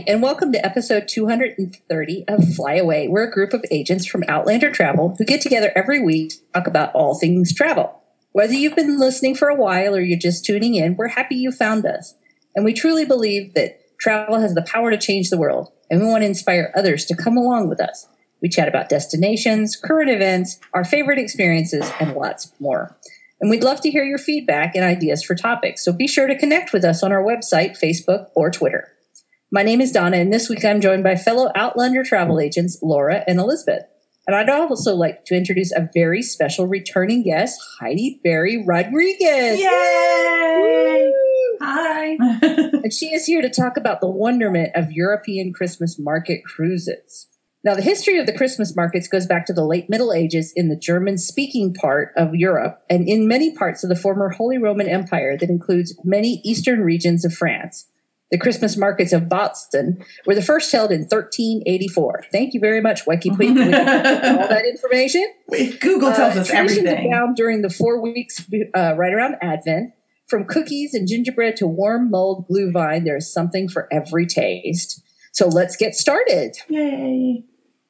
and welcome to episode 230 of Fly Away. We're a group of agents from Outlander Travel who get together every week to talk about all things travel. Whether you've been listening for a while or you're just tuning in, we're happy you found us. And we truly believe that travel has the power to change the world, and we want to inspire others to come along with us. We chat about destinations, current events, our favorite experiences, and lots more. And we'd love to hear your feedback and ideas for topics, so be sure to connect with us on our website, Facebook, or Twitter. My name is Donna, and this week I'm joined by fellow Outlander travel agents, Laura and Elizabeth. And I'd also like to introduce a very special returning guest, Heidi Berry Rodriguez. Yay! Hi. And she is here to talk about the wonderment of European Christmas market cruises. Now, the history of the Christmas markets goes back to the late Middle Ages in the German-speaking part of Europe and in many parts of the former Holy Roman Empire that includes many eastern regions of France. The Christmas markets of Boston were the first held in 1384. Thank you very much, Wikipedia, for all that information. Google tells us everything. Abound during the 4 weeks right around Advent. From cookies and gingerbread to warm mulled glühwein, there's something for every taste. So let's get started. Yay.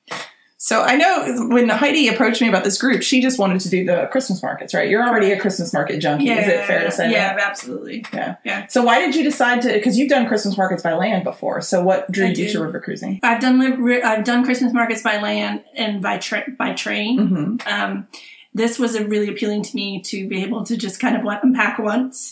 So I know when Heidi approached me about this group, she just wanted to do the Christmas markets, right? You're already a Christmas market junkie. Yeah, is it fair to say yeah, that? Absolutely. Yeah. So why did you decide to, because you've done Christmas markets by land before, so what drew you to river cruising? I've done Christmas markets by land and by train. Mm-hmm. This was really appealing to me to be able to just kind of unpack once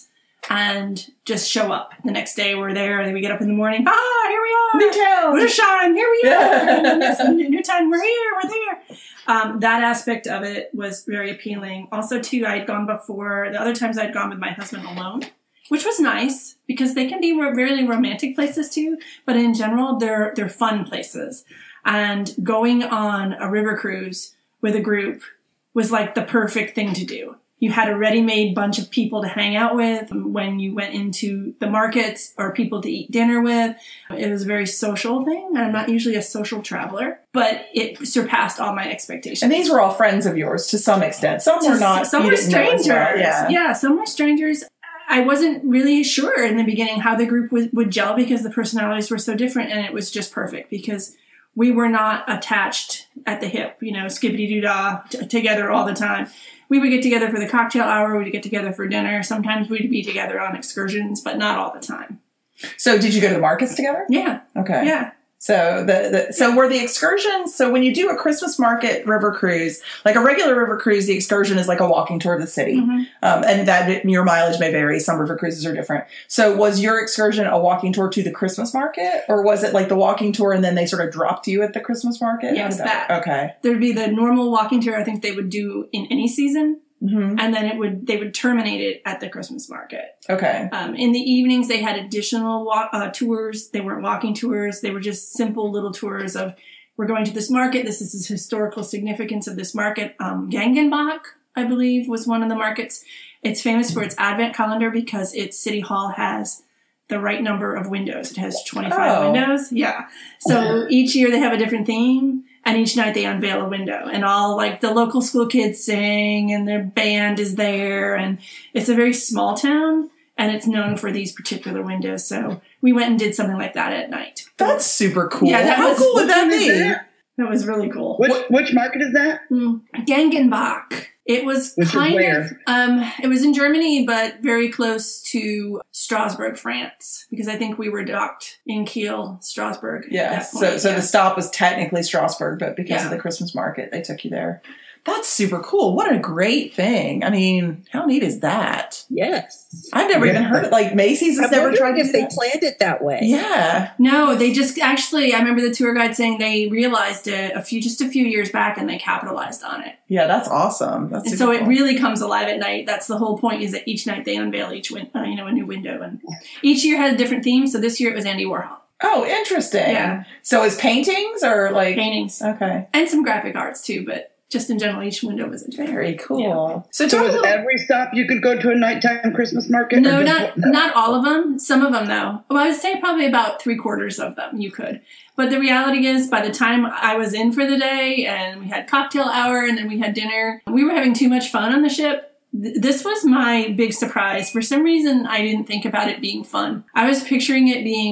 and just show up. The next day we're there, and then we get up in the morning. Here we are. New town. Wintershine, here we are. New town, we're here, we're there. That aspect of it was very appealing. Also, too, I had gone before. The other times I'd gone with my husband alone, which was nice because they can be really romantic places too. But in general, they're fun places. And going on a river cruise with a group was like the perfect thing to do. You had a ready-made bunch of people to hang out with when you went into the markets or people to eat dinner with. It was a very social thing. I'm not usually a social traveler, but it surpassed all my expectations. And these were all friends of yours to some extent. Some were not. Some were strangers. Well. Yeah, some were strangers. I wasn't really sure in the beginning how the group would gel because the personalities were so different, and it was just perfect because we were not attached at the hip, skippity-doo-dah together all the time. We would get together for the cocktail hour. We'd get together for dinner. Sometimes we'd be together on excursions, but not all the time. So did you go to the markets together? Yeah. Okay. Yeah. So so were the excursions, so when you do a Christmas market river cruise, like a regular river cruise, the excursion is like a walking tour of the city. Mm-hmm. And that your mileage may vary. Some river cruises are different. So was your excursion a walking tour to the Christmas market, or was it like the walking tour and then they sort of dropped you at the Christmas market? Yes, that. Okay. There'd be the normal walking tour I think they would do in any season. Mm-hmm. And then they would terminate it at the Christmas market. Okay. In the evenings, they had additional tours. They weren't walking tours. They were just simple little tours of, we're going to this market. This is the historical significance of this market. Gengenbach, I believe, was one of the markets. It's famous for its advent calendar because its city hall has the right number of windows. It has 25 windows. Yeah. So each year they have a different theme. And each night they unveil a window, and all like the local school kids sing, and their band is there, and it's a very small town, and it's known for these particular windows. So we went and did something like that at night. That's super cool. Yeah, how cool would that be? That was really cool. Which market is that? Gengenbach. It was it was in Germany, but very close to Strasbourg, France, because I think we were docked in Kiel, Strasbourg. Yeah. So the stop was technically Strasbourg, but because of the Christmas market, they took you there. That's super cool. What a great thing. I mean, how neat is that? Yes. I've never even heard it. Like Macy's has never tried to if they planned it that way. Yeah. No, they just I remember the tour guide saying they realized it just a few years back and they capitalized on it. Yeah, that's awesome. That's and so it really comes alive at night. That's the whole point, is that each night they unveil a new window, and each year had a different theme. So this year it was Andy Warhol. Oh, interesting. Yeah. So is paintings or like paintings? Okay. And some graphic arts too, but just in general, each window was a different. Very cool. Yeah. So was every stop you could go to a nighttime Christmas market? No, not all of them. Some of them, though. Well, I would say probably about 3/4 of them you could. But the reality is, by the time I was in for the day and we had cocktail hour and then we had dinner, we were having too much fun on the ship. This was my big surprise. For some reason, I didn't think about it being fun. I was picturing it being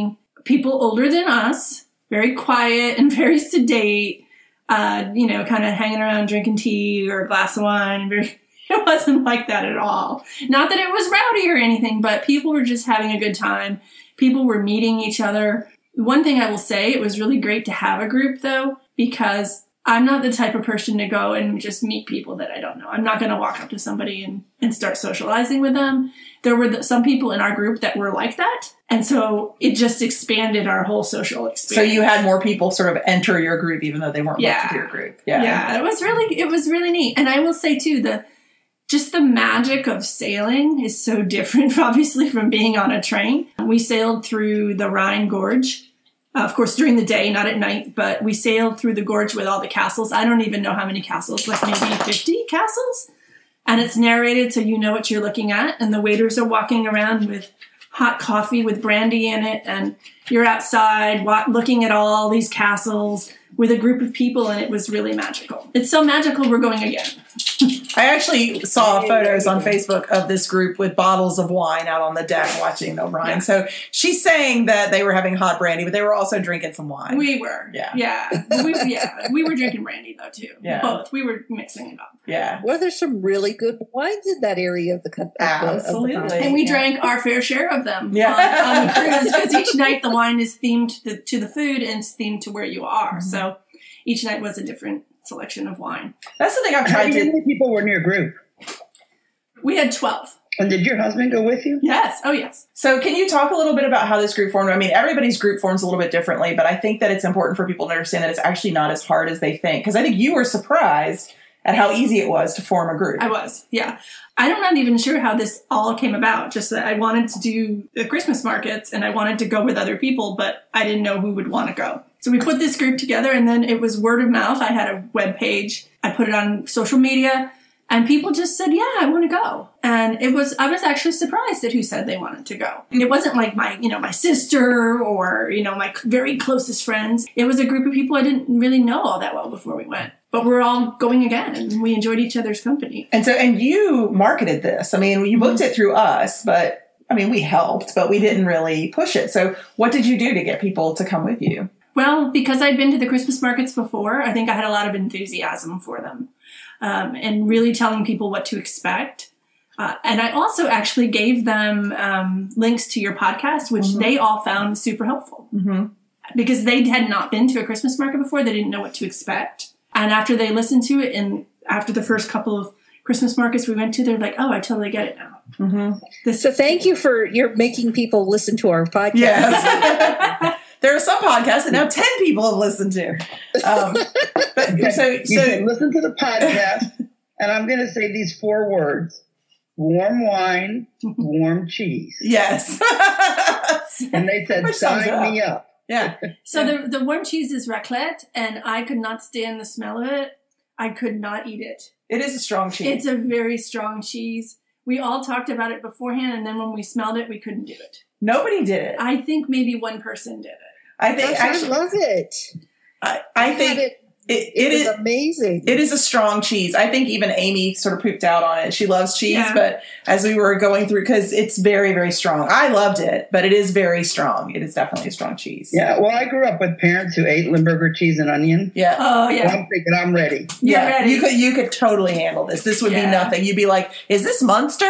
people older than us, very quiet and very sedate, kind of hanging around drinking tea or a glass of wine. It wasn't like that at all. Not that it was rowdy or anything, but people were just having a good time. People were meeting each other. One thing I will say, it was really great to have a group, though, because I'm not the type of person to go and just meet people that I don't know. I'm not going to walk up to somebody and start socializing with them. There were some people in our group that were like that. And so it just expanded our whole social experience. So you had more people sort of enter your group, even though they weren't welcome to your group. Yeah, it was really neat. And I will say, too, just the magic of sailing is so different, obviously, from being on a train. We sailed through the Rhine Gorge, of course, during the day, not at night, but we sailed through the gorge with all the castles. I don't even know how many castles, like maybe 50 castles. And it's narrated so you know what you're looking at. And the waiters are walking around with hot coffee with brandy in it. And you're outside looking at all these castles with a group of people, and it was really magical. It's so magical, we're going again. I actually saw photos on Facebook of this group with bottles of wine out on the deck watching the Rhine. Yeah. So she's saying that they were having hot brandy, but they were also drinking some wine. We were. Yeah. We were drinking brandy, though, too. Yeah. Both. We were mixing it up. Yeah. Well, there's some really good wines in that area of the country. Absolutely. And we drank our fair share of them on the cruise, because each night the wine is themed to the food and it's themed to where you are. Mm-hmm. So each night was a different selection of wine. That's the thing I've tried to... How many people were in your group? We had 12. And did your husband go with you? Yes. Oh, yes. So can you talk a little bit about how this group formed? I mean, everybody's group forms a little bit differently, but I think that it's important for people to understand that it's actually not as hard as they think. Because I think you were surprised at how easy it was to form a group. I was, yeah. I'm not even sure how this all came about. Just that I wanted to do the Christmas markets and I wanted to go with other people, but I didn't know who would want to go. So we put this group together, and then it was word of mouth. I had a web page. I put it on social media, and people just said, yeah, I want to go. And I was actually surprised at who said they wanted to go. And it wasn't like my sister or, my very closest friends. It was a group of people I didn't really know all that well before we went. But we're all going again, and we enjoyed each other's company. And you marketed this. I mean, you booked it through us, but I mean, we helped, but we didn't really push it. So what did you do to get people to come with you? Well, because I'd been to the Christmas markets before, I think I had a lot of enthusiasm for them, and really telling people what to expect. And I also actually gave them links to your podcast, which mm-hmm. they all found super helpful. Mm-hmm. Because they had not been to a Christmas market before. They didn't know what to expect. And after they listened to it, and after the first couple of Christmas markets we went to, they're like, oh, I totally get it now. Mm-hmm. So thank you for making people listen to our podcast. Yes. There are some podcasts that now 10 people have listened to. You can listen to the podcast, and I'm going to say these 4 words: warm wine, warm cheese. Yes. And they said, sign me up. Yeah. So the warm cheese is raclette, and I could not stand the smell of it. I could not eat it. It is a strong cheese. It's a very strong cheese. We all talked about it beforehand, and then when we smelled it, we couldn't do it. Nobody did it. I think maybe one person did it. I love it. I think it is amazing. It is a strong cheese. I think even Amy sort of pooped out on it. She loves cheese, but as we were going through, because it's very, very strong. I loved it, but it is very strong. It is definitely a strong cheese. Yeah. Well, I grew up with parents who ate Limburger cheese and onion. Yeah. Oh, yeah. So I'm thinking I'm ready. Yeah. Ready. You could totally handle this. This would be nothing. You'd be like, is this Munster?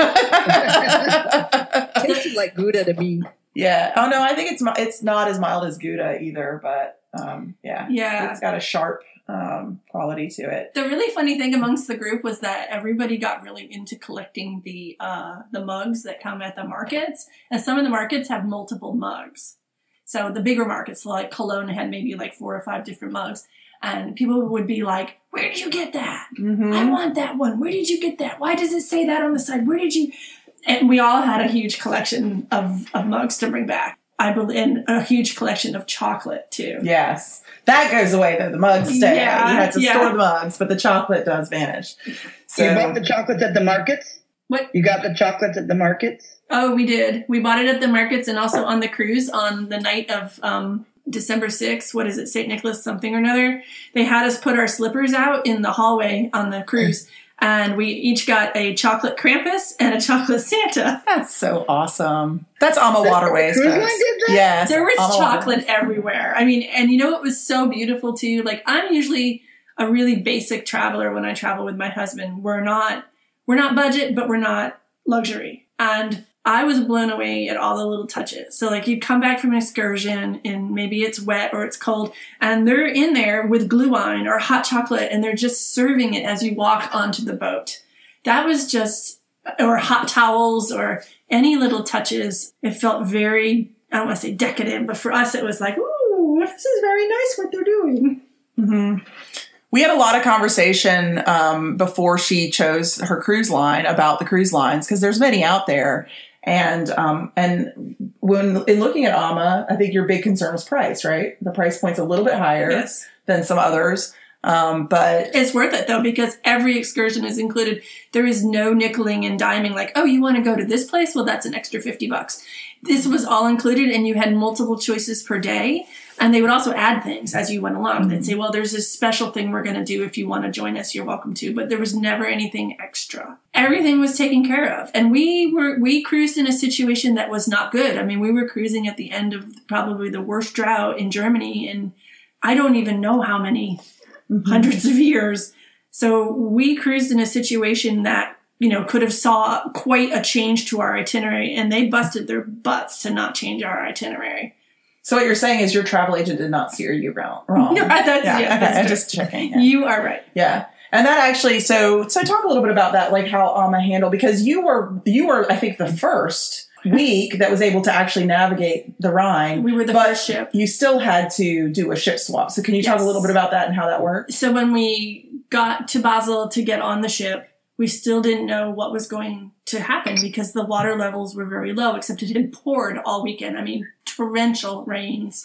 Tastes like Gouda to me. Yeah. Oh no, I think it's not as mild as Gouda either, but yeah, it's got a sharp quality to it. The really funny thing amongst the group was that everybody got really into collecting the mugs that come at the markets, and some of the markets have multiple mugs. So the bigger markets like Cologne had maybe like 4 or 5 different mugs, and people would be like, "Where did you get that? Mm-hmm. I want that one. Where did you get that? Why does it say that on the side? Where did you?" And we all had a huge collection of mugs to bring back. I believe, and a huge collection of chocolate too. Yes. That goes away though. The mugs stay. Yeah, you had to store the mugs, but the chocolate does vanish. So you bought the chocolates at the markets? What? You got the chocolates at the markets? Oh, we did. We bought it at the markets and also on the cruise on the night of December 6th. What is it? St. Nicholas something or another. They had us put our slippers out in the hallway on the cruise. And we each got a chocolate Krampus and a chocolate Santa. That's so awesome. That's Alma Waterways. Cruise line folks. did that? Yes. There was Alma chocolate Waterways. everywhere. I mean, and you know, it was so beautiful too. Like, I'm usually a really basic traveler when I travel with my husband. We're not budget, but we're not luxury. And I was blown away at all the little touches. So like, you'd come back from an excursion and maybe it's wet or it's cold and they're in there with glue wine or hot chocolate and they're just serving it as you walk onto the boat. That was just, or hot towels or any little touches. It felt very, I don't want to say decadent, but for us it was like, ooh, this is very nice what they're doing. Mm-hmm. We had a lot of conversation before she chose her cruise line about the cruise lines because there's many out there. And when in looking at Alma, I think your big concern was price, right? The price point's a little bit higher than some others. But it's worth it though, because every excursion is included. There is no nickeling and diming like, oh, you want to go to this place? Well, that's an extra $50. This was all included and you had multiple choices per day. And they would also add things as you went along. They'd say, well, there's this special thing we're going to do. If you want to join us, you're welcome to. But there was never anything extra. Everything was taken care of. And we cruised in a situation that was not good. I mean, we were cruising at the end of probably the worst drought in Germany. And I don't even know how many hundreds of years. So we cruised in a situation that, you know, could have saw quite a change to our itinerary. And they busted their butts to not change our itinerary. So what you're saying is your travel agent did not steer you wrong. No, that's I'm just checking. Yeah. You are right. Yeah. And that actually, so talk a little bit about that, like how Alma handled, because you were, I think, the first week that was able to actually navigate the Rhine. We were the first ship. You still had to do a ship swap. So can you talk a little bit about that and how that worked? So when we got to Basel to get on the ship, we still didn't know what was going to happen because the water levels were very low, except it had poured all weekend. I mean, torrential rains.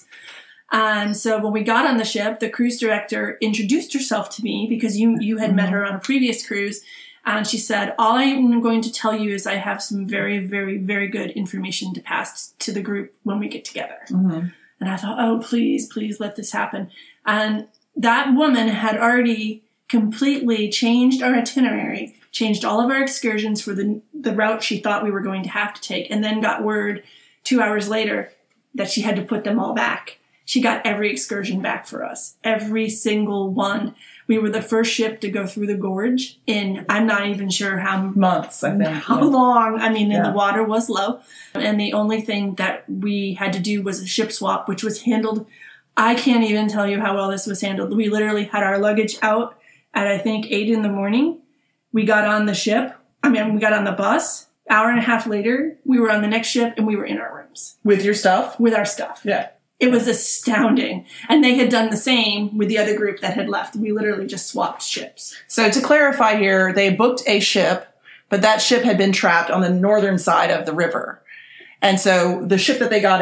And so when we got on the ship, the cruise director introduced herself to me because you had met her on a previous cruise. And she said, all I'm going to tell you is I have some very, very, very good information to pass to the group when we get together. Mm-hmm. And I thought, oh, please let this happen. And that woman had already completely changed our itinerary, changed all of our excursions for the route she thought we were going to have to take, and then got word 2 hours later that she had to put them all back. She got every excursion back for us, every single one. We were the first ship to go through the gorge in, I'm not even sure how months, I think. How long. I mean, and the water was low. And the only thing that we had to do was a ship swap, which was handled. I can't even tell you how well this was handled. We literally had our luggage out at, I think, 8 a.m. We got on the ship. We got on the bus. Hour and a half later, we were on the next ship and we were in our rooms. With your stuff? With our stuff. Yeah. It was astounding. And they had done the same with the other group that had left. We literally just swapped ships. So to clarify here, they booked a ship, but that ship had been trapped on the northern side of the river. And so the ship that they got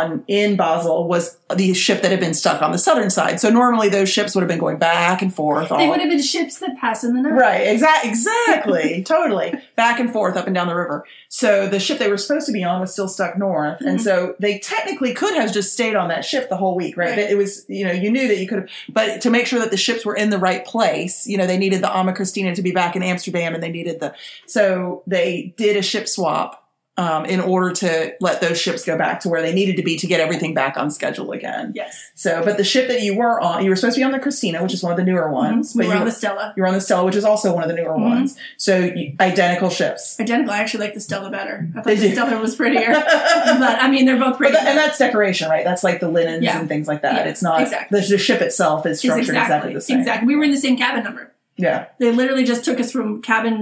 in Basel was the ship that had been stuck on the southern side. So normally those ships would have been going back and forth. They would have been ships that pass in the night. Right, exactly, totally. Back and forth up and down the river. So the ship they were supposed to be on was still stuck north. Mm-hmm. And so they technically could have just stayed on that ship the whole week, right? It was, you knew that you could have, but to make sure that the ships were in the right place, they needed the Alma Christina to be back in Amsterdam and they needed so they did a ship swap. In order to let those ships go back to where they needed to be to get everything back on schedule again. Yes. So, but the ship that you were on, you were supposed to be on the Christina, which is one of the newer ones. Mm-hmm. But you were on the Stella. You were on the Stella, which is also one of the newer ones. So, identical ships. Identical. I actually like the Stella better. I thought the Stella was prettier. But, they're both pretty. And that's decoration, right? That's like the linens and things like that. Yeah, it's not, the ship itself is structured exactly the same. Exactly. We were in the same cabin number. Yeah. They literally just took us from cabin,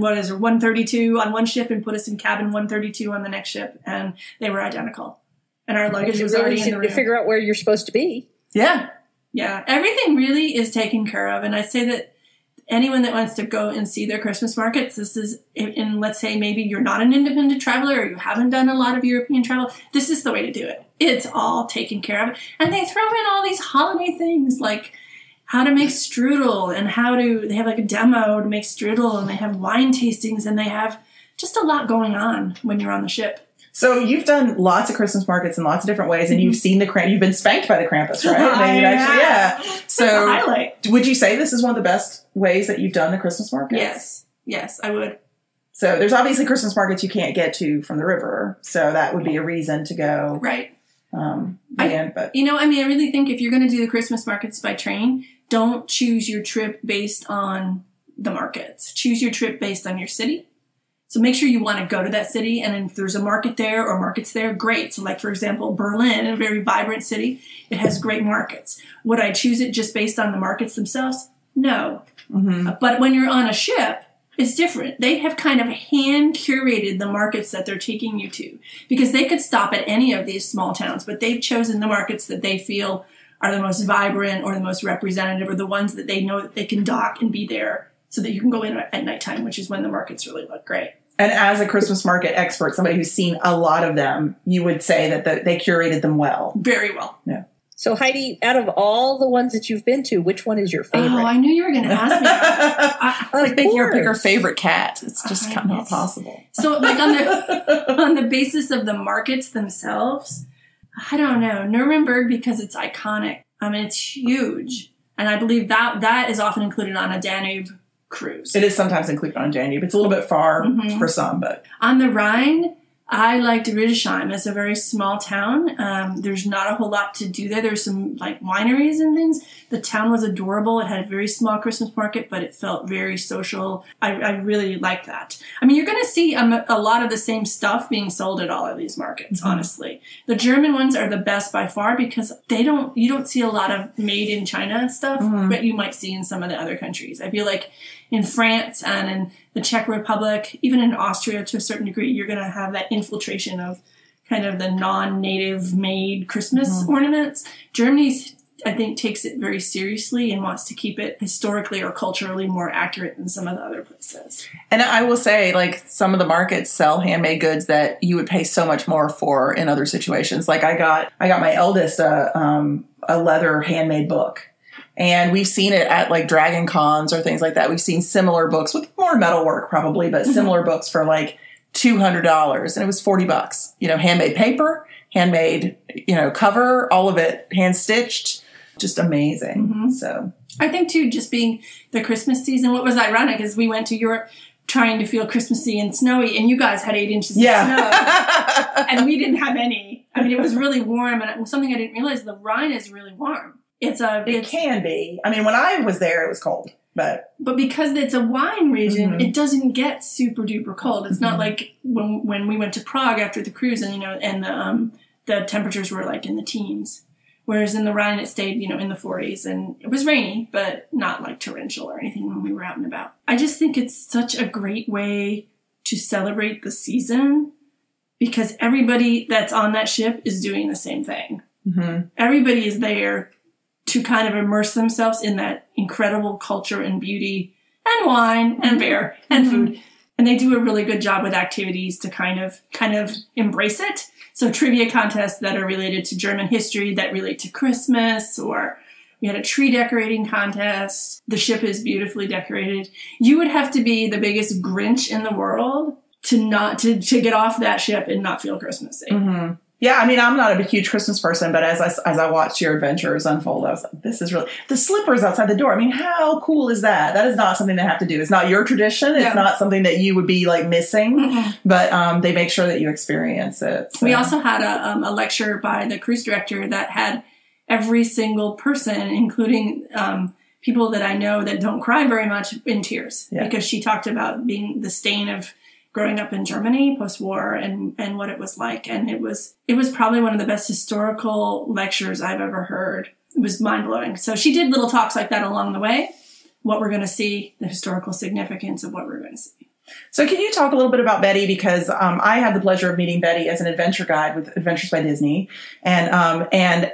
132 on one ship and put us in cabin 132 on the next ship. And they were identical. And our luggage was already in the room. To figure out where you're supposed to be. Yeah. Yeah. Everything really is taken care of. And I say that anyone that wants to go and see their Christmas markets, this is, and let's say maybe you're not an independent traveler or you haven't done a lot of European travel, this is the way to do it. It's all taken care of. And they throw in all these holiday things like how to make strudel and they have like a demo to make strudel and they have wine tastings and they have just a lot going on when you're on the ship. So you've done lots of Christmas markets in lots of different ways and you've seen you've been spanked by the Krampus, right? So that's a highlight. Would you say this is one of the best ways that you've done the Christmas markets? Yes. Yes, I would. So there's obviously Christmas markets you can't get to from the river. So that would be a reason to go. Right. But I really think if you're going to do the Christmas markets by train, don't choose your trip based on the markets. Choose your trip based on your city. So make sure you want to go to that city, and if there's a market there or markets there, great. So like, for example, Berlin, a very vibrant city, it has great markets. Would I choose it just based on the markets themselves? No. Mm-hmm. But when you're on a ship, it's different. They have kind of hand curated the markets that they're taking you to, because they could stop at any of these small towns, but they've chosen the markets that they feel are the most vibrant or the most representative, or the ones that they know that they can dock and be there so that you can go in at nighttime, which is when the markets really look great. And as a Christmas market expert, somebody who's seen a lot of them, you would say that they curated them well. Very well. Yeah. So Heidi, out of all the ones that you've been to, which one is your favorite? Oh, I knew you were going to ask me that. Like making her pick her favorite cat. It's just kind of not possible. So like on the basis of the markets themselves, I don't know. Nuremberg, because it's iconic. I mean, it's huge. And I believe that is often included on a Danube cruise. It is sometimes included on Danube. It's a little bit far for some, but on the Rhine, I liked Riedesheim. It's a very small town. There's not a whole lot to do there. There's some like wineries and things. The town was adorable. It had a very small Christmas market, but it felt very social. I really liked that. I mean, you're going to see a lot of the same stuff being sold at all of these markets, honestly. The German ones are the best by far, because you don't see a lot of made in China stuff that you might see in some of the other countries. I feel like in France and in the Czech Republic, even in Austria to a certain degree, you're going to have that infiltration of kind of the non-native made Christmas ornaments. Germany, I think, takes it very seriously and wants to keep it historically or culturally more accurate than some of the other places. And I will say, like, some of the markets sell handmade goods that you would pay so much more for in other situations. Like I got my eldest a leather handmade book. And we've seen it at like Dragon Cons or things like that. We've seen similar books with more metalwork probably, but similar books for like $200, and it was $40. Handmade paper, handmade, cover, all of it hand stitched, just amazing. So I think too, just being the Christmas season, what was ironic is we went to Europe trying to feel Christmassy and snowy, and you guys had 8 inches of snow, and we didn't have any. I mean, it was really warm, and something I didn't realize, the Rhine is really warm. It can be. I mean, when I was there, it was cold, but because it's a wine region, it doesn't get super duper cold. It's not like when we went to Prague after the cruise, and the temperatures were like in the teens, whereas in the Rhine it stayed in the 40s, and it was rainy, but not like torrential or anything when we were out and about. I just think it's such a great way to celebrate the season, because everybody that's on that ship is doing the same thing. Everybody is there to kind of immerse themselves in that incredible culture and beauty and wine and beer and food. And they do a really good job with activities to kind of embrace it. So trivia contests that are related to German history that relate to Christmas, or we had a tree decorating contest. The ship is beautifully decorated. You would have to be the biggest Grinch in the world to get off that ship and not feel Christmassy. Yeah, I mean, I'm not a huge Christmas person, but as I watched your adventures unfold, I was like, this is really... The slippers outside the door, I mean, how cool is that? That is not something they have to do. It's not your tradition. It's not something that you would be, like, missing. But they make sure that you experience it. So. We also had a lecture by the cruise director that had every single person, including people that I know that don't cry very much, in tears. Because she talked about being the stain of growing up in Germany post-war and what it was like. And it was probably one of the best historical lectures I've ever heard. It was mind-blowing. So she did little talks like that along the way, what we're going to see, the historical significance of what we're going to see. So can you talk a little bit about Betty? Because I had the pleasure of meeting Betty as an adventure guide with Adventures by Disney. And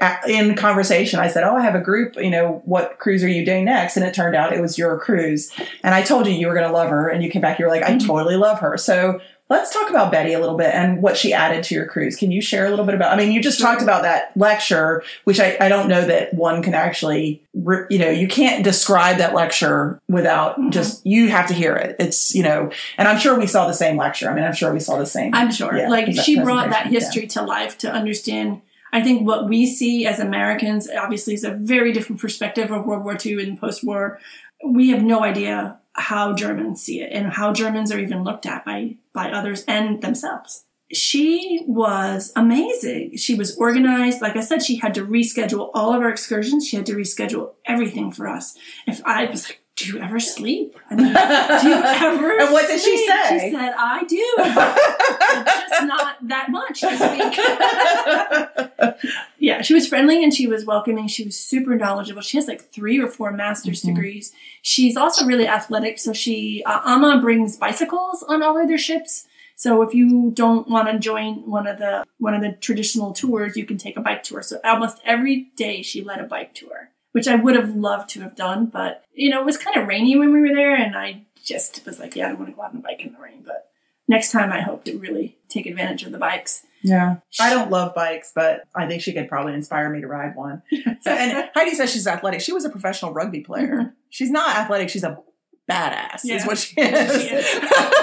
in conversation, I said, I have a group, what cruise are you doing next? And it turned out it was your cruise. And I told you were going to love her. And you came back, you were like, I totally love her. So let's talk about Betty a little bit and what she added to your cruise. Can you share a little bit about, I mean, you just talked about that lecture, which I don't know that one can actually, you can't describe that lecture without just, you have to hear it. It's, and I'm sure we saw the same lecture. I mean, I'm sure we saw the same. I'm sure. She brought that history to life to understand. I think what we see as Americans, obviously, is a very different perspective of World War II and post-war we have no idea how Germans see it and how Germans are even looked at by others and themselves. She was amazing. She was organized. Like I said, she had to reschedule all of our excursions. She had to reschedule everything for us. If I was like, do you ever sleep? I mean, do you ever And what did she sleep? say? She said, I do. But just not that much this week. Yeah, she was friendly and she was welcoming. She was super knowledgeable. She has like 3 or 4 master's degrees. She's also really athletic. So she, Amma brings bicycles on all of their ships. So if you don't want to join one of the traditional tours, you can take a bike tour. So almost every day she led a bike tour, which I would have loved to have done. But, it was kind of rainy when we were there. And I just was like, yeah, I don't want to go out on a bike in the rain. But next time I hope to really take advantage of the bikes. Yeah. I don't love bikes, but I think she could probably inspire me to ride one. And Heidi says she's athletic. She was a professional rugby player. Mm-hmm. She's not athletic. She's a badass is what she She is. is.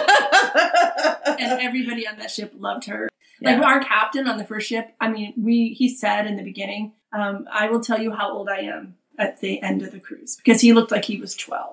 And everybody on that ship loved her. Yeah. Like our captain on the first ship, I mean, he said in the beginning, I will tell you how old I am at the end of the cruise because he looked like he was 12.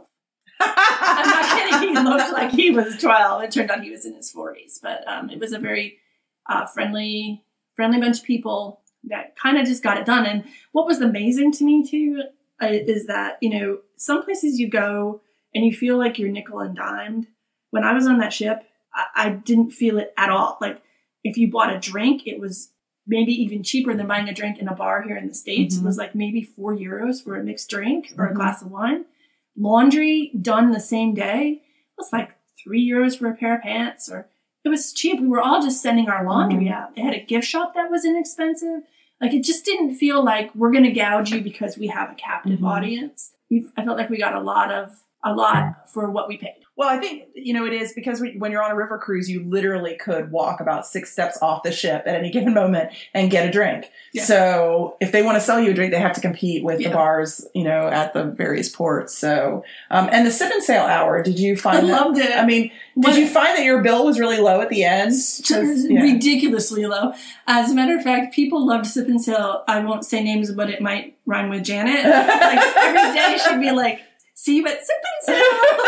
I'm not kidding. He looked like he was 12. It turned out he was in his 40s. But it was a very friendly bunch of people that kind of just got it done. And what was amazing to me, too, is that, some places you go and you feel like you're nickel and dimed. When I was on that ship, I didn't feel it at all. Like, if you bought a drink, it was maybe even cheaper than buying a drink in a bar here in the States. Mm-hmm. It was like maybe €4 for a mixed drink or a glass of wine. Laundry done the same day was like €3 for a pair of pants, or it was cheap. We were all just sending our laundry out. They had a gift shop that was inexpensive. Like, it just didn't feel like we're going to gouge you because we have a captive audience. I felt like we got a lot for what we paid. Well, I think, it is because when you're on a river cruise, you literally could walk about 6 steps off the ship at any given moment and get a drink. Yeah. So if they want to sell you a drink, they have to compete with the bars, at the various ports. So, and the sip and sail hour, did you find that? I loved it. I mean, did you find that your bill was really low at the end? Ridiculously low. As a matter of fact, people loved sip and sail. I won't say names, but it might rhyme with Janet. Like, every day she'd be like, see you at sip and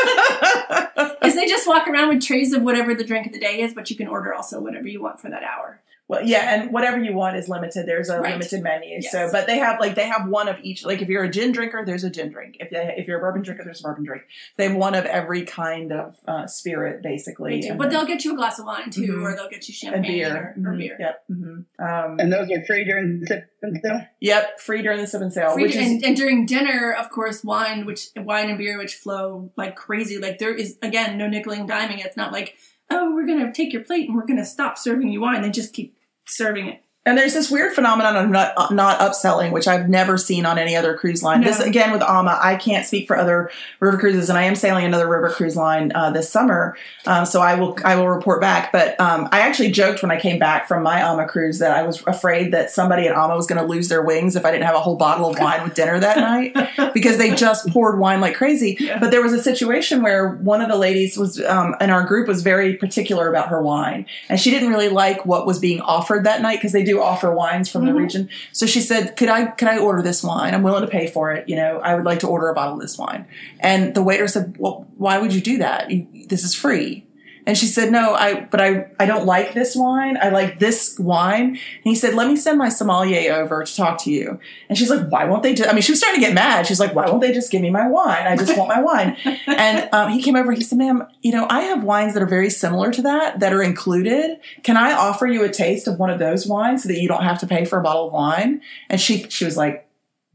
sail. Because they just walk around with trays of whatever the drink of the day is, but you can order also whatever you want for that hour. Well, yeah, and whatever you want is limited. There's a limited menu. Yes. So, but they have one of each. Like, if you're a gin drinker, there's a gin drink. If you're a bourbon drinker, there's a bourbon drink. They have one of every kind of spirit, basically. But they'll get you a glass of wine too, or they'll get you champagne or beer. Yep. Mm-hmm. And those are free during the sip and sail? Yep, free during the sip and sail. And during dinner, of course, wine and beer, which flow like crazy. Like, there is, again, no nickel and diming. It's not like, oh, we're going to take your plate and we're going to stop serving you wine. They just keep serving it. And there's this weird phenomenon of not upselling, which I've never seen on any other cruise line. No. This, again, with Amma, I can't speak for other river cruises, and I am sailing another river cruise line this summer, so I will report back. But I actually joked when I came back from my Amma cruise that I was afraid that somebody at Amma was going to lose their wings if I didn't have a whole bottle of wine with dinner that night, because they just poured wine like crazy. Yeah. But there was a situation where one of the ladies was in our group was very particular about her wine, and she didn't really like what was being offered that night, because they do offer wines from the region. So she said, could I order this wine? I'm willing to pay for it. I would like to order a bottle of this wine. And the waiter said, well, why would you do that? This is free. And she said, no, I don't like this wine. I like this wine. And he said, let me send my sommelier over to talk to you. And she's like, why won't they just, she was starting to get mad. She's like, why won't they just give me my wine? I just want my wine. And he came over, he said, ma'am, I have wines that are very similar to that are included. Can I offer you a taste of one of those wines so that you don't have to pay for a bottle of wine? And she was like,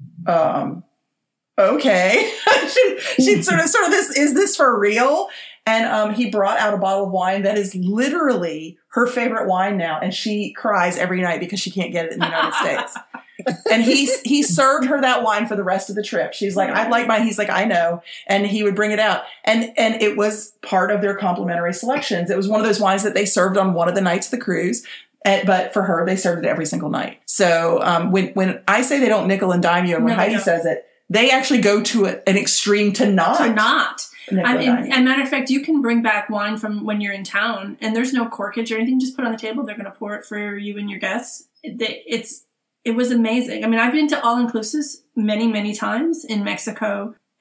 okay. she sort of this, is this for real? And he brought out a bottle of wine that is literally her favorite wine now, and she cries every night because she can't get it in the United States. And he served her that wine for the rest of the trip. She's like, I'd like mine. He's like, I know. And he would bring it out. And it was part of their complimentary selections. It was one of those wines that they served on one of the nights of the cruise. But for her, they served it every single night. So when I say they don't nickel and dime you, and when Heidi says it, they actually go to an extreme to not. And matter of fact, you can bring back wine from when you're in town, and there's no corkage or anything. Just put it on the table. They're going to pour it for you and your guests. It was amazing. I've been to all-inclusives many, many times in Mexico,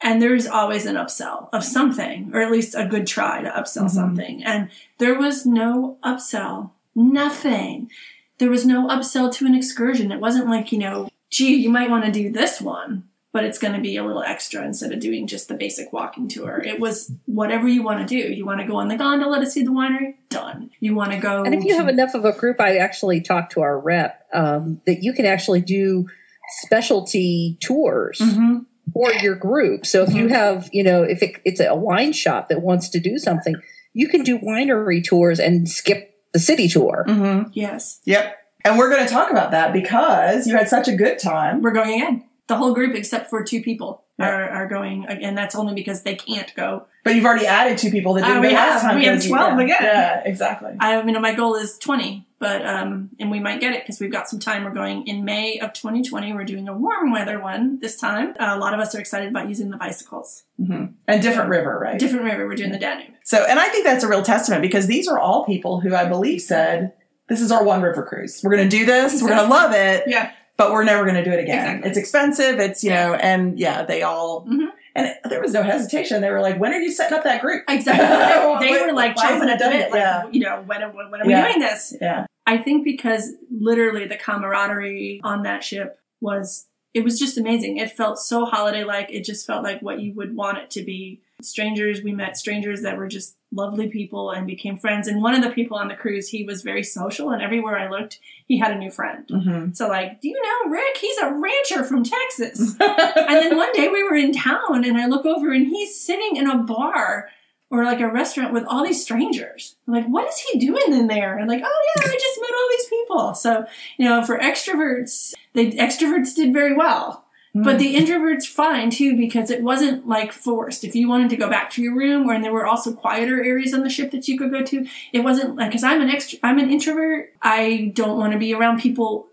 And there's always an upsell of something, or at least a good try to upsell something. And there was no upsell. Nothing. There was no upsell to an excursion. It wasn't like, gee, you might want to do this one, but it's going to be a little extra instead of doing just the basic walking tour. It was whatever you want to do. You want to go on the gondola to see the winery? Done. You want to go... And if you have enough of a group, I actually talked to our rep, that you can actually do specialty tours for your group. So if you have, if it's a wine shop that wants to do something, you can do winery tours and skip the city tour. Yes. Yep. And we're going to talk about that because you had such a good time. We're going again. The whole group, except for 2 people, are going, and that's only because they can't go. But you've already added 2 people that didn't go last time. We have 12 again. Yeah, exactly. My goal is 20, but and we might get it because we've got some time. We're going in May of 2020. We're doing a warm weather one this time. A lot of us are excited about using the bicycles. And different river, right? Different river. We're doing the Danube. So, and I think that's a real testament because these are all people who I believe said, this is our one river cruise. We're going to do this. Exactly. We're going to love it. Yeah. But we're never going to do it again. Exactly. It's expensive. It's, and they all, and there was no hesitation. They were like, when are you setting up that group? Exactly. They were like chomping at the bit. Yeah. When are we doing this? Yeah. I think because literally the camaraderie on that ship was just amazing. It felt so holiday-like. It just felt like what you would want it to be. We met strangers that were just lovely people and became friends. And one of the people on the cruise, he was very social, and everywhere I looked, he had a new friend. So do you know Rick? He's a rancher from Texas. And then one day we were in town and I look over and he's sitting in a bar or like a restaurant with all these strangers. I'm like, what is he doing in there? And like, oh yeah, I just met all these people. So, for extroverts, the extroverts did very well. But the introverts fine too, because it wasn't like forced. If you wanted to go back to your room, and there were also quieter areas on the ship that you could go to, it wasn't like, because I'm an introvert. I don't want to be around people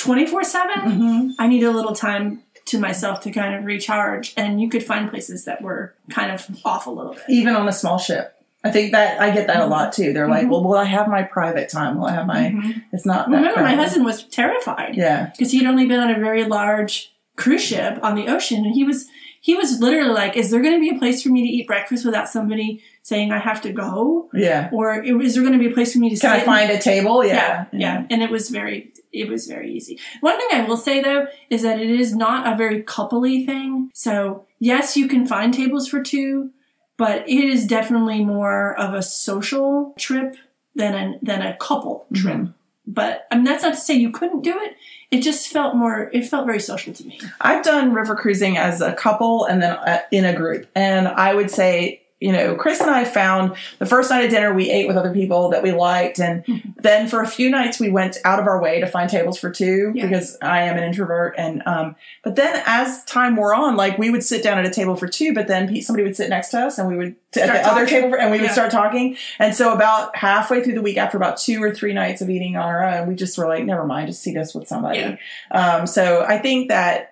24/7. I need a little time to myself to kind of recharge. And you could find places that were kind of off a little bit. Even on a small ship. I think that I get that a lot too. They're like, well, will I have my private time? Will I have my, it's not that Remember, my crowded. husband was terrified. Yeah. Because he'd only been on a very large cruise ship on the ocean, and he was literally like, is there going to be a place for me to eat breakfast without somebody saying I have to go? Yeah. Or is there going to be a place for me to sit? Can I find a table? Yeah. And it was very easy. One thing I will say though is that it is not a very coupley thing. So yes, you can find tables for 2, but it is definitely more of a social trip than a couple trip. But that's not to say you couldn't do it. It just felt very social to me. I've done river cruising as a couple and then in a group. And I would say, Chris and I found the first night of dinner, we ate with other people that we liked. And then for a few nights, we went out of our way to find tables for 2 because I am an introvert. And, but then as time wore on, we would sit down at a table for 2, but then somebody would sit next to us and we would at the other table and we would start talking. And so about halfway through the week, after about 2 or 3 nights of eating on our own, we just were like, never mind, just seat us with somebody. Yeah. So I think that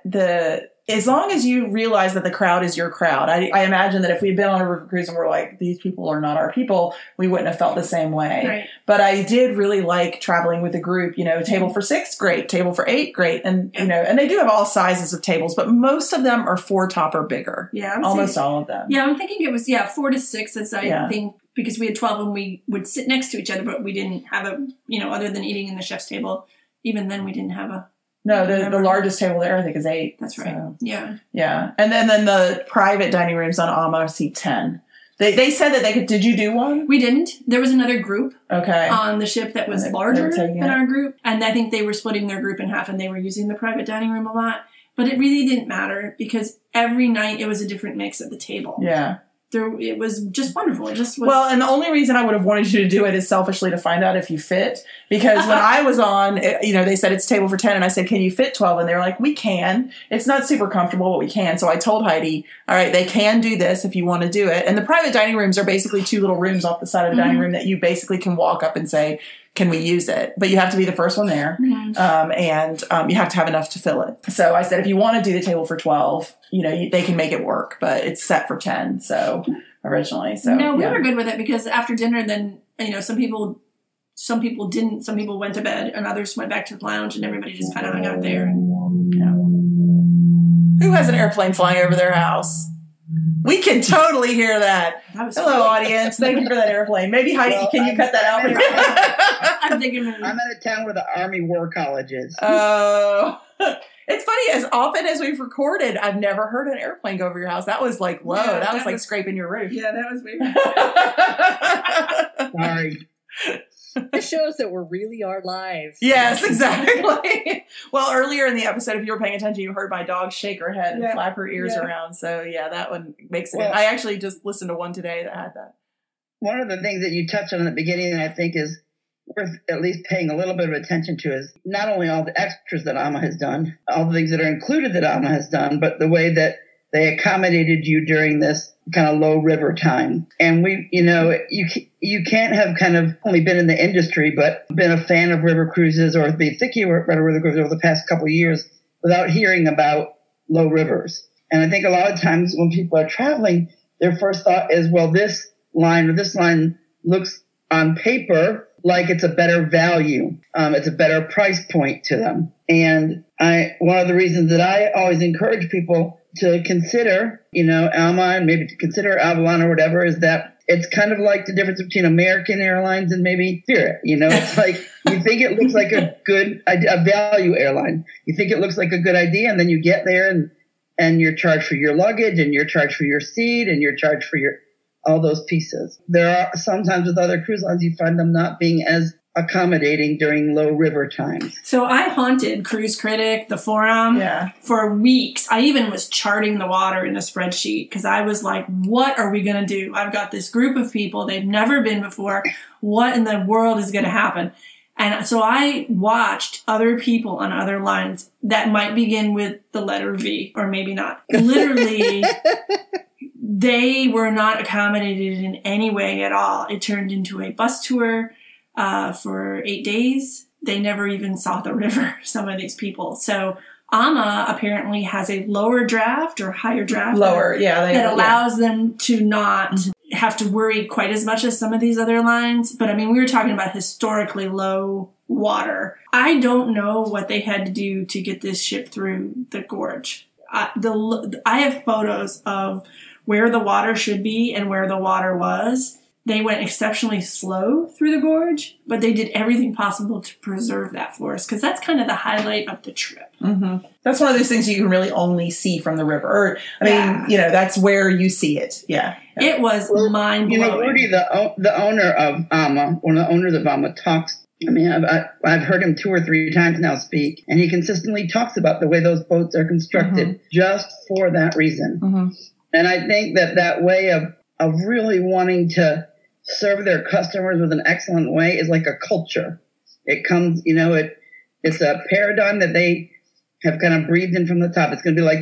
as long as you realize that the crowd is your crowd, I imagine that if we'd been on a river cruise and we're like, these people are not our people, we wouldn't have felt the same way. Right. But I did really like traveling with a group, table for 6, great. Table for 8, great. And, and they do have all sizes of tables, but most of them are 4 top or bigger. Yeah. Almost all of them. Yeah. I'm thinking it was, 4 to 6 as I think, because we had 12 and we would sit next to each other, but we didn't have other than eating in the chef's table, even then we didn't have a. No, the largest table there, I think, is 8. That's right. So, yeah. Yeah. And then the private dining rooms on Ama seat 10. They said that they could. Did you do one? We didn't. There was another group on the ship that was larger than our group. And I think they were splitting their group in half and they were using the private dining room a lot. But it really didn't matter because every night it was a different mix at the table. Yeah. It was just wonderful. It just was. Well, and the only reason I would have wanted you to do it is selfishly to find out if you fit. Because when I was on, they said it's table for 10, and I said, can you fit 12? And they were like, we can. It's not super comfortable, but we can. So I told Heidi, all right, they can do this if you want to do it. And the private dining rooms are basically 2 little rooms off the side of the dining room that you basically can walk up and say, can we use it? But you have to be the first one there. And you have to have enough to fill it. So I said, if you want to do the table for 12, they can make it work, but it's set for 10. So originally, no, we were good with it because after dinner, then, some people didn't, some people went to bed and others went back to the lounge and everybody just kind of hung out there. Who has an airplane flying over their house? We can totally hear that. That was Hello, audience. Thank you for that airplane. Maybe Heidi, Well, can you cut that out? I'm thinking maybe. I'm at a town where the Army War College is. Oh. It's funny, as often as we've recorded, I've never heard an airplane go over your house. That was like, whoa, Yeah, that was that like was- scraping your roof. Yeah, that was weird. Sorry. This shows that we're really are live. Yes, exactly. Well, earlier in the episode, if you were paying attention, you heard my dog shake her head and Yeah. flap her ears Yeah. around. So, yeah, that one makes it. Well- I actually just listened to one today that had that. One of the things that you touched on in the beginning that I think is worth at least paying a little bit of attention to is not only all the extras that AMA has done, all the things that are included that AMA has done, but the way that they accommodated you during this kind of low river time. And you can't have kind of only been in the industry, but been a fan of river cruises or be thinking about river cruises over the past couple of years without hearing about low rivers. And I think a lot of times when people are traveling, their first thought is, well, this line or this line looks on paper like it's a better value. It's a better price point to them. And one of the reasons that I always encourage people to consider, ALMA and maybe to consider Avalon or whatever is that it's kind of like the difference between American Airlines and maybe Spirit. It's like you think it looks like a value airline. You think it looks like a good idea, and then you get there and you're charged for your luggage and you're charged for your seat and you're charged for all those pieces. There are sometimes with other cruise lines, you find them not being as accommodating during low river times. So I haunted Cruise Critic, the forum, Yeah. for weeks. I even was charting the water in a spreadsheet because I was like, what are we going to do? I've got this group of people. They've never been before. What in the world is going to happen? And so I watched other people on other lines that might begin with the letter V, or maybe not. Literally, they were not accommodated in any way at all. It turned into a bus tour for 8 days. They never even saw the river, some of these people. So AMA apparently has a lower draft or higher draft. Lower, yeah. That allows them to not have to worry quite as much as some of these other lines. But I mean, we were talking about historically low water. I don't know what they had to do to get this ship through the gorge. I have photos of where the water should be and where the water was. They went exceptionally slow through the gorge, but they did everything possible to preserve that for us, because that's kind of the highlight of the trip. Mm-hmm. That's one of those things you can really only see from the river. Or, that's where you see it. Yeah. It was mind-blowing. Rudy, the owner of AMA, one of the owners of AMA, talks. I mean, I've heard him 2 or 3 times now speak, and he consistently talks about the way those boats are constructed just for that reason. Mm-hmm. And I think that way of really wanting to serve their customers with an excellent way is like a culture. It comes, it's a paradigm that they have kind of breathed in from the top. It's going to be like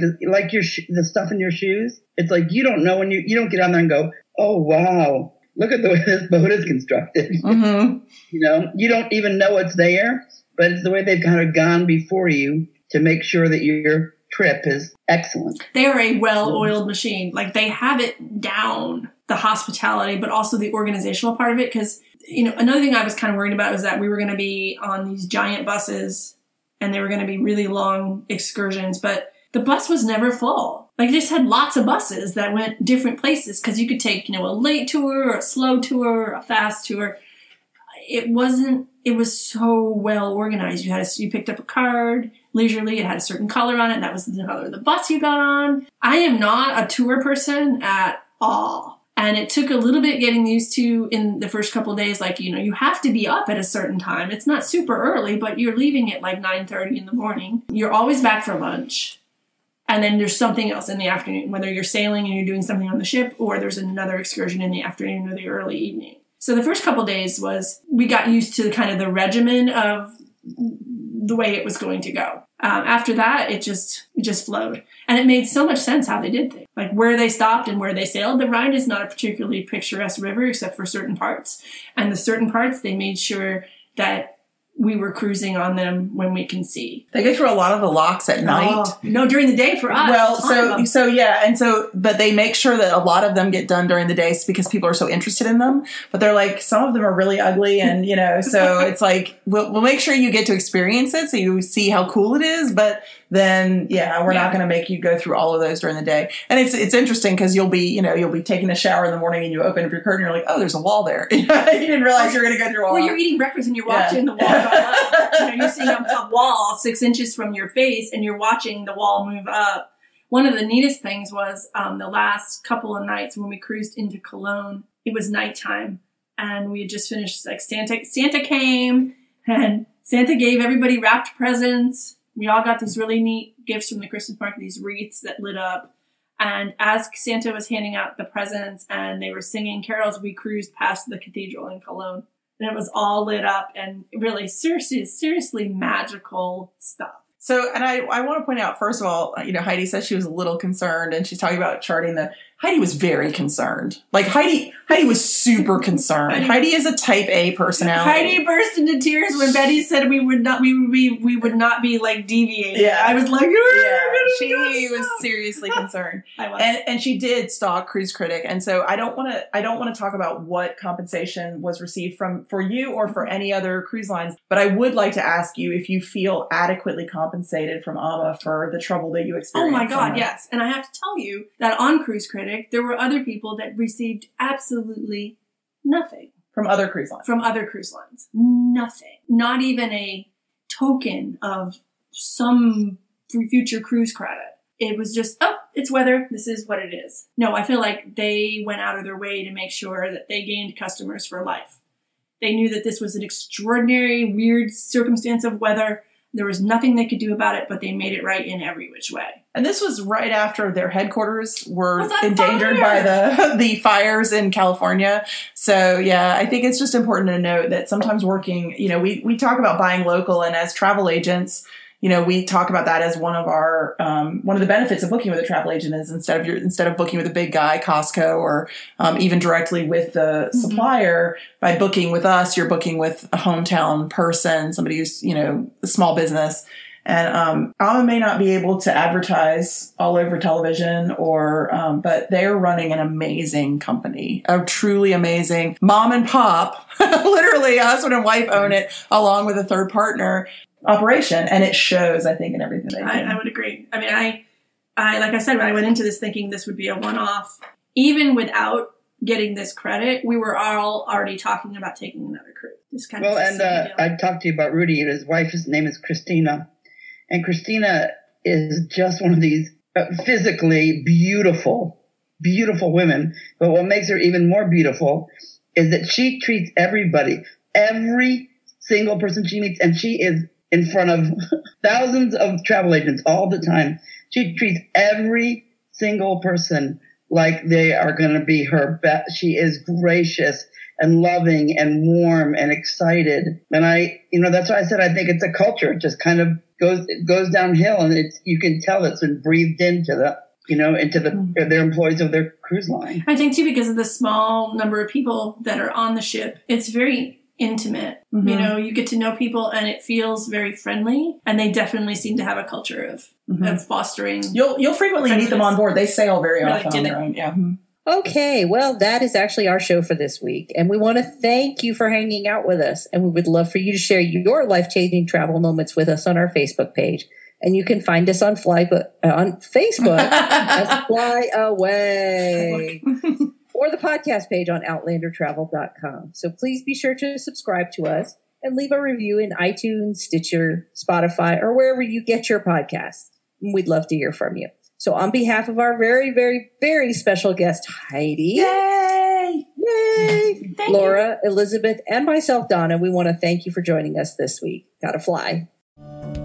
the stuff in your shoes. It's like you don't know when you don't get on there and go, oh wow, look at the way this boat is constructed. Mm-hmm. You don't even know it's there, but it's the way they've kind of gone before you to make sure that your trip is excellent. They are a well-oiled machine. Like, they have it down, the hospitality, but also the organizational part of it. Because, another thing I was kind of worried about was that we were going to be on these giant buses and they were going to be really long excursions, but the bus was never full. Like, it just had lots of buses that went different places, because you could take, a late tour or a slow tour or a fast tour. It was so well organized. You picked up a card leisurely. It had a certain color on it. That was the color of the bus you got on. I am not a tour person at all. And it took a little bit getting used to in the first couple of days. Like, you have to be up at a certain time. It's not super early, but you're leaving at like 9:30 in the morning. You're always back for lunch. And then there's something else in the afternoon, whether you're sailing and you're doing something on the ship, or there's another excursion in the afternoon or the early evening. So the first couple of days we got used to kind of the regimen of the way it was going to go. After that, it just flowed. And it made so much sense how they did things. Like where they stopped and where they sailed. The Rhine is not a particularly picturesque river except for certain parts. And the certain parts, they made sure that we were cruising on them when we can see. They go through a lot of the locks at night. No, during the day for us. Well, but they make sure that a lot of them get done during the day because people are so interested in them. But they're like, some of them are really ugly, and so it's like we'll make sure you get to experience it so you see how cool it is. But then we're not going to make you go through all of those during the day. And it's interesting because you'll be taking a shower in the morning and you open up your curtain and you're like, oh, there's a wall there. You didn't realize you were going to go through all. Or you're eating breakfast and you're watching the wall go up. You're seeing a wall 6 inches from your face and you're watching the wall move up. One of the neatest things was the last couple of nights when we cruised into Cologne. It was nighttime and we had just finished. Like Santa came and Santa gave everybody wrapped presents. We all got these really neat gifts from the Christmas market, these wreaths that lit up. And as Santa was handing out the presents and they were singing carols, we cruised past the cathedral in Cologne. And it was all lit up and really seriously magical stuff. So, and I want to point out, first of all, Heidi says she was a little concerned and she's talking about charting Heidi was very concerned. Like Heidi was super concerned. Heidi is a type A personality. Heidi burst into tears when Betty said we would not be like deviating. Yeah. I was like, she was seriously concerned. I was. And she did stalk Cruise Critic. And so I don't want to talk about what compensation was received for you or for any other cruise lines, but I would like to ask you if you feel adequately compensated from AMA for the trouble that you experienced. Oh my God, yes. And I have to tell you that on Cruise Critic, there were other people that received absolutely nothing. From other cruise lines. Nothing. Not even a token of some future cruise credit. It was just, it's weather. This is what it is. No, I feel like they went out of their way to make sure that they gained customers for life. They knew that this was an extraordinary, weird circumstance of weather. There was nothing they could do about it, but they made it right in every which way. And this was right after their headquarters were endangered by the fires in California. So, yeah, I think it's just important to note that sometimes working, we talk about buying local, and as travel agents, we talk about that as one of our one of the benefits of booking with a travel agent is instead of booking with a big guy, Costco, or even directly with the supplier, by booking with us, you're booking with a hometown person, somebody who's a small business. And AMA may not be able to advertise all over television, but they're running an amazing company, a truly amazing mom and pop, literally a husband and wife own it along with a third partner operation, and it shows, I think, in everything they do. I would agree. I mean, I like I said, when I went into this thinking this would be a one-off, even without getting this credit, we were all already talking about taking another cruise. I talked to you about Rudy, and his wife's name is Christina, and Christina is just one of these physically beautiful women. But what makes her even more beautiful is that she treats everybody, every single person she meets, and she is in front of thousands of travel agents all the time. She treats every single person like they are going to be her best. She is gracious and loving and warm and excited. And that's why I said I think it's a culture. It just kind of goes downhill, and you can tell it's been breathed into their employees of their cruise line. I think too, because of the small number of people that are on the ship, it's very intimate. Mm-hmm. You get to know people and it feels very friendly, and they definitely seem to have a culture of fostering. You'll frequently meet them on board. They sail very often on their own. Yeah. Okay, well, that is actually our show for this week, and we want to thank you for hanging out with us, and we would love for you to share your life-changing travel moments with us on our Facebook page. And you can find us on Facebook as Fly Away, or the podcast page on outlandertravel.com. So please be sure to subscribe to us and leave a review in iTunes, Stitcher, Spotify, or wherever you get your podcasts. We'd love to hear from you. So on behalf of our very, very, very special guest, Heidi, Yay! Laura, Elizabeth, and myself, Donna, we want to thank you for joining us this week. Gotta fly.